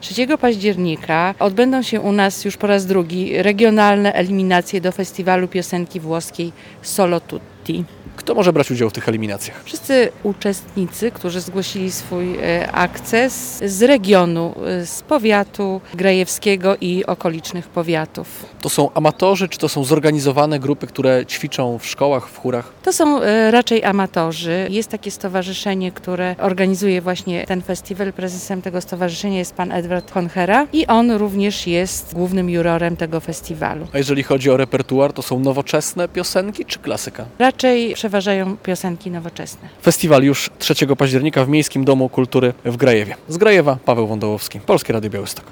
3 października odbędą się u nas już po raz drugi regionalne eliminacje do Festiwalu Piosenki Włoskiej Solo Tutti. Kto może brać udział w tych eliminacjach? Wszyscy uczestnicy, którzy zgłosili swój akces z regionu, z powiatu grajewskiego i okolicznych powiatów. To są amatorzy, czy to są zorganizowane grupy, które ćwiczą w szkołach, w chórach? To są raczej amatorzy. Jest takie stowarzyszenie, które organizuje właśnie ten festiwal. Prezesem tego stowarzyszenia jest pan Edward Honchera i on również jest głównym jurorem tego festiwalu. A jeżeli chodzi o repertuar, to są nowoczesne piosenki czy klasyka? Raczej przeważają piosenki nowoczesne. Festiwal już 3 października w Miejskim Domu Kultury w Grajewie. Z Grajewa Paweł Wądołowski, Polskie Radio Białystok.